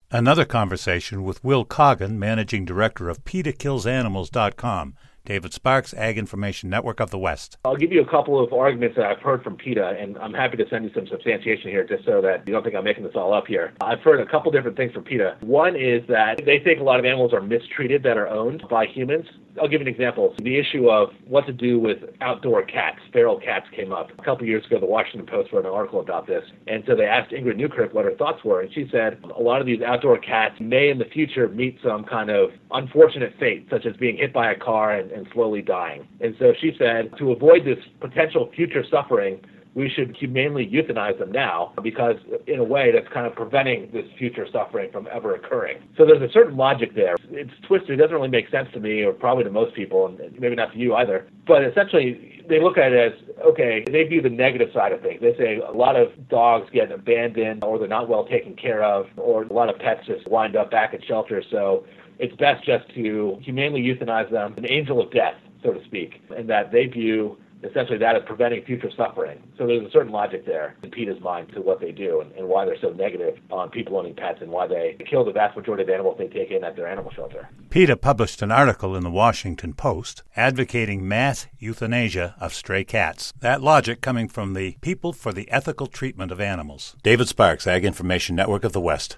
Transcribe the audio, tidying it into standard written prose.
Another conversation with Will Coggin, Managing Director of PETA-KillsAnimals.com. David Sparks, Ag Information Network of the West. I'll give you a couple of arguments that I've heard from PETA, and I'm happy to send you some substantiation here just so that you don't think I'm making this all up here. I've heard a couple different things from PETA. One is that they think a lot of animals are mistreated that are owned by humans. I'll give you an example. The issue of what to do with outdoor cats, feral cats, came up. A couple years ago, the Washington Post wrote an article about this, and so they asked Ingrid Newkirk what her thoughts were, and she said a lot of these outdoor cats may in the future meet some kind of unfortunate fate, such as being hit by a car and slowly dying. And so she said, to avoid this potential future suffering, we should humanely euthanize them now, because in a way that's kind of preventing this future suffering from ever occurring. So there's a certain logic there. It's twisted. It doesn't really make sense to me, or probably to most people, and maybe not to you either. But essentially, they look at it as, okay, they view the negative side of things. They say a lot of dogs get abandoned, or they're not well taken care of, or a lot of pets just wind up back at shelters. So it's best just to humanely euthanize them, an angel of death, so to speak, and that they view essentially that as preventing future suffering. So there's a certain logic there in PETA's mind to what they do and why they're so negative on people owning pets and why they kill the vast majority of the animals they take in at their animal shelter. PETA published an article in the Washington Post advocating mass euthanasia of stray cats. That logic coming from the People for the Ethical Treatment of Animals. David Sparks, Ag Information Network of the West.